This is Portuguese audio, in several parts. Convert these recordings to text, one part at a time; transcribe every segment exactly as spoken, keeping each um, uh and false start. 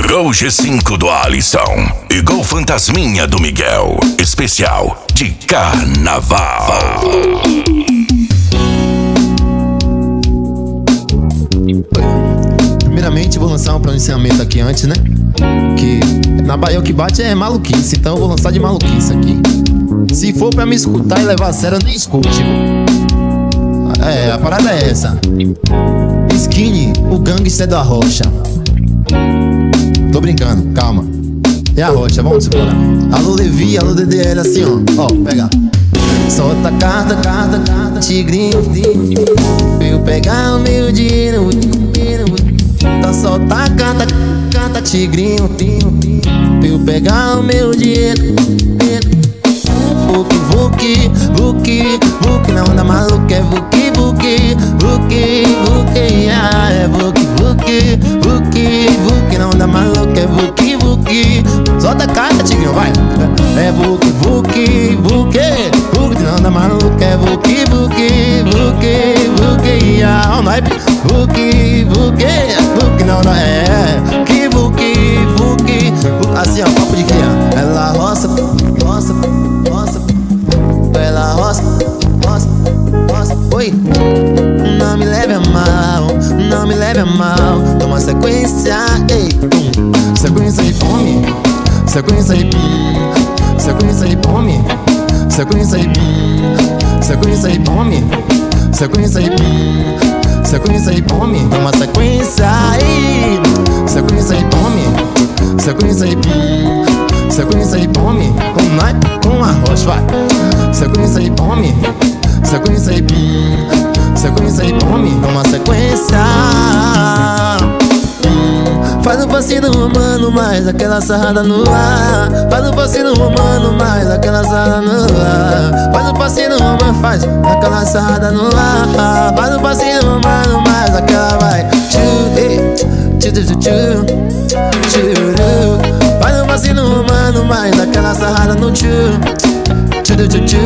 Gol G cinco do Alisson e Gol Fantasminha do Miguel. Especial de Carnaval. Primeiramente vou lançar um pronunciamento aqui antes, né? Que na Bahia o que bate é maluquice, então eu vou lançar de maluquice aqui. Se for pra me escutar e levar a sério, nem escute. É, a parada é essa. Skinny, o gangster da rocha. Tô brincando, calma. É a rocha, vamos explorar. Alô Levi, alô D D L, assim ó. Ó, pega. Solta carta, carta, carta, tigrinho. Pra eu pegar o meu dinheiro. Tá solta carta, carta, tigrinho. Pra eu pegar o meu dinheiro. Vuki, vuki, vuki, vuki, na onda maluca é vuki, vuki, vuki, vuki, ah, é vuki, vuki, vuki, vuki, na onda maluca é vuki, vuki. Solta a carta, tigrinho, vai. É vuki, vuki, vuki, vuki, na onda maluca é vuki, vuki, vuki, vuki, ah, o naipe, vuki, vuki, vuki, na onda é que vuki, vuki, assim ó, papo de cria. Ela roça, roça, roça. Ela roça, roça, roça. Oi. Não me leve a mal, não me leve a mal. Toma sequência, ei, pum. Sequência de fome, sequência de pum. Sequência de fome, sequência de pum. Sequência de fome, sequência de pum. Sequência de fome, toma sequência, ei. Sequência de fome, sequência de pum. Sequência de fome, com nós, com arroz, vai. Sequência de fome, sequência de pum. Sequência de fome, uma sequência. hum. Faz um passinho romano, mais aquela sarrada no ar. Faz um passinho romano, mais aquela sarrada no ar. Faz um passinho romano, faz aquela sarrada no ar. Faz um passinho romano, mais aquela vai. Tchu, ei, tchu, tchu, tchu, tchu. Faz um passinho humano, mais aquela sarrada no tchu. Tchu, tchu, tchu,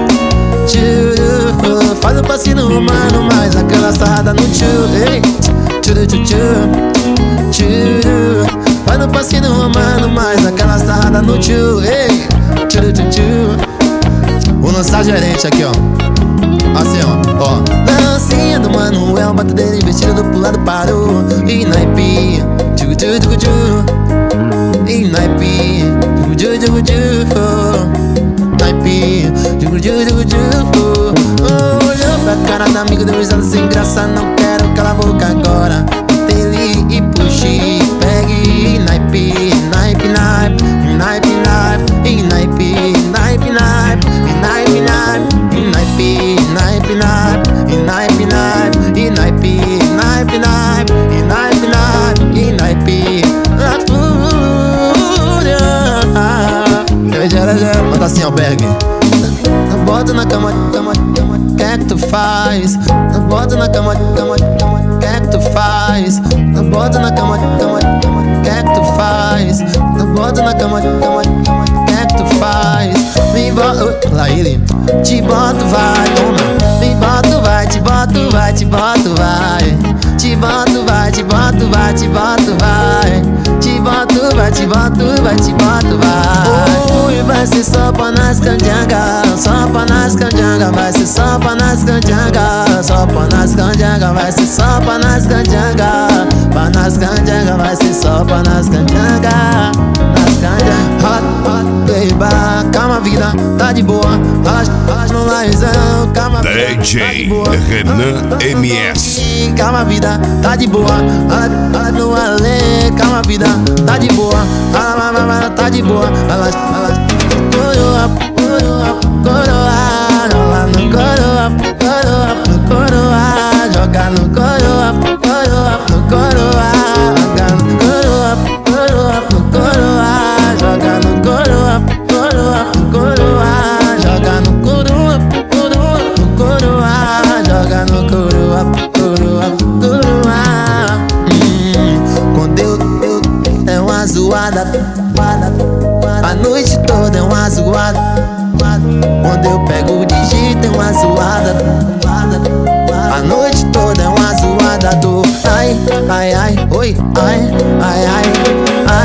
tchu. Faz um passinho humano, mais aquela sarrada no tchu. Ei, tchu, tchu, tchu, tchu. Faz um passinho humano, mais aquela sarrada no tchu. Ei, tchu, tchu, tchu. Vou lançar gerente aqui, ó. Assim, ó, ó. Lancinha do Manuel, batedeira investida do lado parou. E naipe, tchu, tchu, tchu, tchu. E naipe, juju, juju, juju. Naipe, juju, juju, juju. Olhou pra cara da amiga, deu risada sem graça. Não quero calar a boca agora. Dele e puxe, pegue. Naipe, naipe, naipe, naipe, naipe. E naipe, naipe, naipe, e naipe, naipe. E naipe, naipe, naipe, e naipe, naipe. E naipe, naipe, naipe, e naipe, naipe. E naipe, naipe. Manda assim, albergue. Não bota na cama, cama, cama, que é que tu faz? Não bota na cama, cama, cama, que é que tu faz? Não bota na cama, cama, cama, que é que tu faz? Não bota na cama, cama, cama, que é que tu faz? Me bota, lá ele, te boto, vai, toma. Me boto, vai, te boto, vai, te boto, vai. Te boto, vai, te boto, vai, te boto, vai. Te boto, vai, te boto, vai, te boto, vai. Ui, vai ser só pra nas canjangas, só pra nas canjangas, vai ser só pra nas canjangas, só pra nas canjangas, vai ser só pra nas canjangas, pra nas canjangas, vai ser só pra nas canjangas, nas canjangas. Hot, hot, baby, calma vida, tá de boa, relaxa, relaxa no laizão, calma vida, D J tá de boa. Renan M S. Calma vida, tá de boa, ela no alê, calma vida, tá de boa, ela tá de boa, ela, ela, coroa, coroa, coroa, joga no coroa, coroa, no coroa, joga no coroa, coroa, no coroa, joga no coroa, coroa, no coroa, joga no coroa, coroa, no coroa, joga no coroa, coroa, no coroa, joga no coroa, coroa, coroa. Hum, quando eu, eu é uma zoada, a noite toda é uma zoada. Quando eu pego o digito é uma zoada. A noite toda é uma zoada do ai, ai, ai, oi, ai, ai, ai,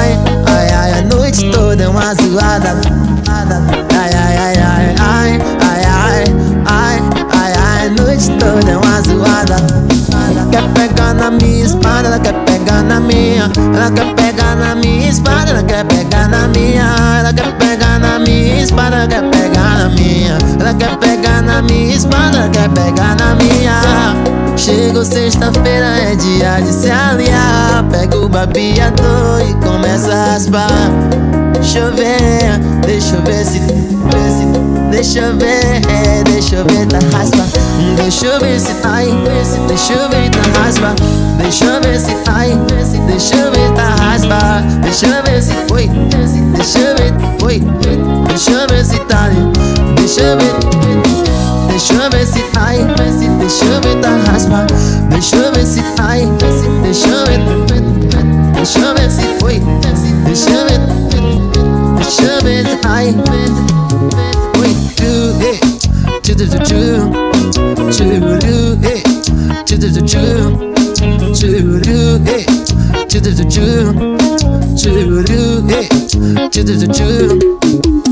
uma zoada. Ai, ai, ai, ai, ai, ai, ai, ai, ai, ai, noite toda é uma zoada. Ela quer pegar na minha espada, ela quer pegar na minha. Ela quer pegar na minha espada, ela quer pegar na minha. Ela quer pegar na minha espada, ela quer pegar na minha. Ela quer pegar na minha espada, ela quer pegar na minha. Chegou sexta-feira, é dia de se aliar. Pega o babeador e começa a raspar. Deixa eu ver, deixa eu ver se, ver se deixa eu ver, deixa eu ver, tá raspa. Deixa eu ver se tá aí, deixa eu ver, tá raspa. Deixa eu ver se tá aí, deixa eu ver, tá raspa. Deixa eu ver se foi, deixa eu ver, foi. Deixa eu ver se tá ali, deixa eu ver. Deixa eu ver se tá aí, deixa eu ver, tá raspa. Deixa eu ver se tá aí, deixa eu ver. Deixa eu ver se foi, deixa eu ver. Deixa eu ver se tá aí. Oi, tu, eh, tu, tu, tu, tu, tu, eh, tu, tu, tu, tu, tu, eh, tu, tu, tu, tu, tu, eh, tu, tu, tu, tu.